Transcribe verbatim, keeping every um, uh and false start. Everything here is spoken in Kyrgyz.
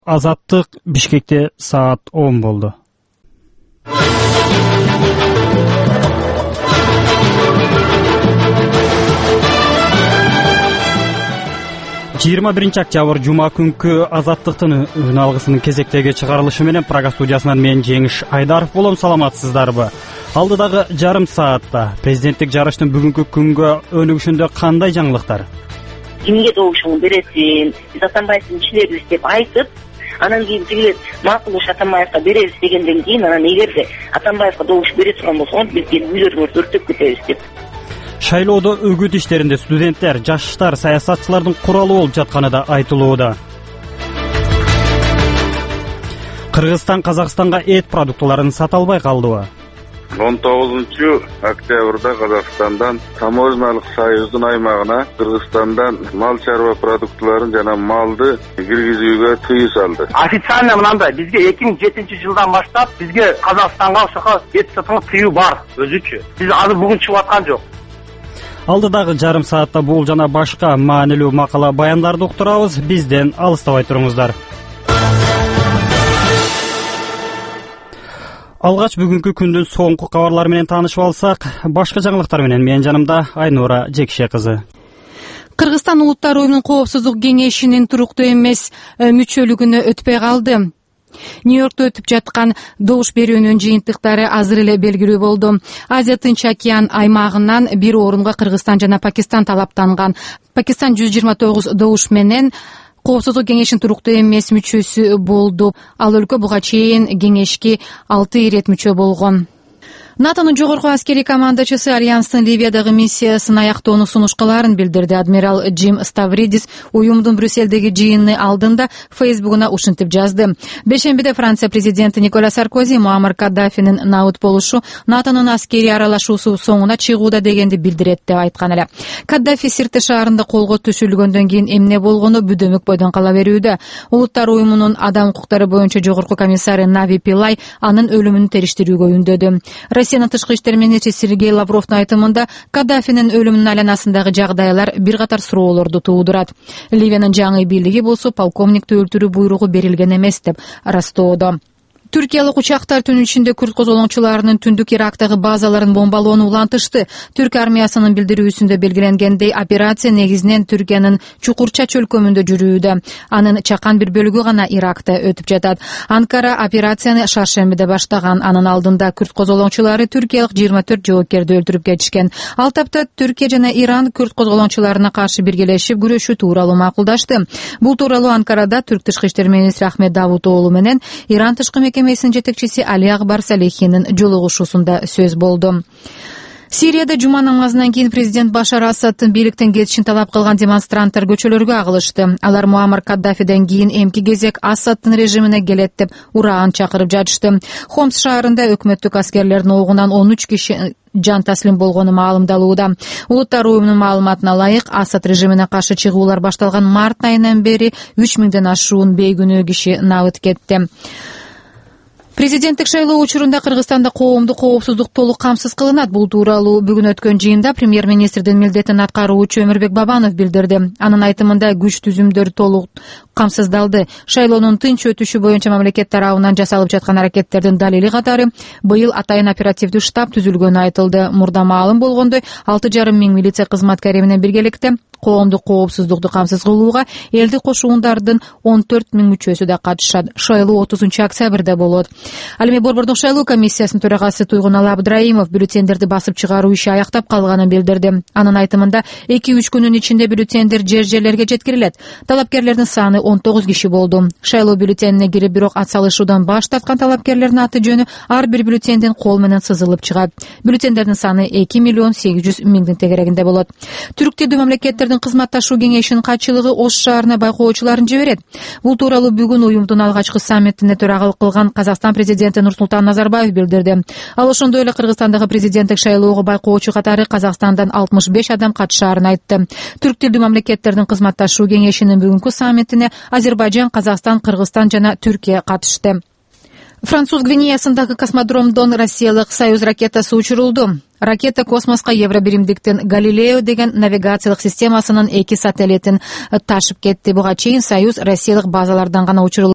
Азаттык Бишкекте саат он болду. жыйырма биринчи октябрь жума күнкү Азаттыктын үн алгысынын кезектеги чыгарылышы менен Прага студиясынан мен Жеңиш Айдаров болом. Саламатсыздарбы? Алдыдагы жарым саатта президенттик жарыштын бүгүнкү күнгө өнүгүшүндө кандай жаңылыктар? Кимге добушуңду бересиң, биз Атамбаевдин ишчилерибиз деп айтып, анан кийин тигилер макулуш Атамбаевга беребиз дегенден кийин анан эгерде Атамбаевга добуш бере турган болсоңуз биз келип үйлөрүңөрдү өртөп кетебиз деп. Шайлоодо үгүт иштеринде студенттер, жаштар, саясатчылардын куралы болуп жатканы да айтылууда. Кыргызстан Казакстанга эт продуктыларын сата албай калдыбы? он тогузунчу октябрда Казакстандан таможнялык союздун аймагына Кыргызстандан мал чарба продуктыларын жана малды киргизүүгө тыюу салды. Официально мынандай, бизге эки миң жетинчи жылдан баштап бизге Казакстанга ошого эт сатууга тыюу бар өзүчө. Биз азыр бүгүн чыгып аткан жок. Алдыдагы жарым саатта бул жана башка маанилүү макала баяндарды уктурабыз. Бизден алыстабай туруңуздар. Алгач бүгүнкү күндүн соңку кабарлары менен таанышып алсак, башка жаңылыктар менен менин жанымда Айнура Жекше кызы. Кыргызстан улуттар уюмунун коопсуздук кеңешинин туруктуу эмес мүчөлүгүнө өтпөй калды. Нью-Йоркто өтүп жаткан добуш берүүнүн жыйынтыктары азыр эле белгилүү болду. Азия Тынч океан аймагынан бир орунга Кыргызстан жана Пакистан талаптанган. Пакистан жүз жыйырма тогуз добуш менен Коопсуздук кеңешинин туруктуу эмес мүчөсү болду. Ал өлкө буга чейин кеңешке алты ирет мүчө болгон. НАТОнун жогорку аскерий командачысы Альянстын Ливиядагы миссиясын аяктоону сунушкаларын билдирди. Адмирал Джим Ставридис уюмдун Брюссельдеги жыйыны алдында Фейсбугуна ушинтип жазды. Бешембиде Франция президенти Николя Саркози Муаммар Каддафинин набыт болушу НАТОнун аскерий аралашуусу соңуна чыгууда дегенди билдирет деп айткан эле. Каддафи Сирте шаарында колго түшүлгөндөн кийин эмне болгону бүдөмүк бойдон кала берүүдө. Улуттар уюмунун адам укуктары боюнча жогорку комиссары Нави Пилай анын өлүмүн териштирүүгө үндөдү. Россиянын тышкы иштер министри Сергей Лавровдун айтымында Каддафинин өлүмүнүн айланасындагы жагдайлар бир катар суроолорду туудурат. Ливиянын жаңы бийлиги болсо полковникти өлтүрүү буйругу берилген эмес деп ырастоодо. Түркиялык учактар түн ичинде күрд козголоңчуларынын түндүк Ирактагы базаларын бомбалоону улантышты. Түрк армиясынын билдирүүсүндө белгиленгендей, операция негизинен Түркиянын Чукурча чөлкөмүндө жүрүүдө. Анын чакан бир бөлүгү гана Иракта өтүп жатат. Анкара операцияны шаршембиде баштаган. Анын алдында күрд козголоңчулары түркиялык жыйырма төрт жоокерди өлтүрүп кетишкен. Ал тапта Түркия жана Иран күрд козголоңчуларына каршы биргелешип күрөшүү тууралуу макулдашты. Бул тууралуу Анкарада Түрк тышкы иштер министри Ахмет Давутоğlu менен Иран тышкы мекемесинин жетекчиси Али Акбар Салихинин жолугушуусунда сөз болду. Сирияда жума намазынан кийин президент Башар Асадтын бийликтен кетишин талап кылган демонстранттар көчөлөргө агылышты. Алар Муаммар Каддафиден кийин эмки кезек Асадтын режимине келет деп ураан чакырып жатышты. Хомс шаарында өкмөттүк аскерлердин оогунан он үч киши жан таслим болгону маалымдалууда. Улуттар уюмунун маалыматына ылайык, Асад режимине каршы чыгуулар башталган март айынан бери үч миңден ашуун бейгүнөө киши набыт кетти. Президенттик шайлоо учурунда Кыргызстанда коомдук коопсуздук толук камсыз кылынат. Бул тууралуу бүгүн өткөн жыйында премьер-министрдин милдетин аткаруучу Өмүрбек Бабанов билдирди. Анын айтымында күч түзүмдөр толук камсыздалды. Шайлоонун тынч өтүшү боюнча мамлекет тарабынан жасалып жаткан аракеттердин далили катары быйыл атайын оперативдүү штаб түзүлгөнү айтылды. Мурда маалым болгондой, алты жарым миң милиция кызматкери менен биргеликте коомдук коопсуздукту камсыз кылууга элди кошуундардын он төрт миң мүчөсү да катышат. Шайлоо отузунчу октябрда болот. Ал эми Борбордук шайлоо комиссиясынын төрагасы Туйгуналы Абдраимов бюллетендерди басып чыгаруу иши аяктап калганын билдирди. Анын айтымында эки үч күнүн ичинде бюллетендер жер-жерлерге жеткирилет. Талапкерлердин саны он тогуз киши болду. Шайлоо бюллетенине кирип бирок ат салышуудан баш тарткан талапкерлердин аты жөнү ар бир бюллетендин кол менен сызылып чыгат. Бюллетендердин саны эки миллион сегиз жүз миңдин тегерегинде болот. Түрк тилдүү мамлекеттердин кызматташуу кеңешинин катчылыгы Ош шаарына байкоочуларын жиберет. Бул тууралуу бүгүн уюмдун алгачкы саммитине төрагалык кылган Казакстан президенти Нурсултан Назарбаев билдирди. Ал ошондой эле Кыргызстандагы президенттик шайлоого байкоочу катары Казакстандан алтымыш беш адам катышаарын айтты. Түрк тилдүү мамлекеттердин кызматташуу кеңешинин бүгүнкү саммитине Азербайжан, Казакстан, Кыргызстан жана Түркия катышты. Француз Гвинеясындагы космодромдон Россиялык Союз ракетасы учурулду. Ракета космоско Евробиримдиктин Галилео деген навигациялык системасынын эки сателлитин ташып кетти. Буга чейин Союз Россиялык базалардан гана учурулган.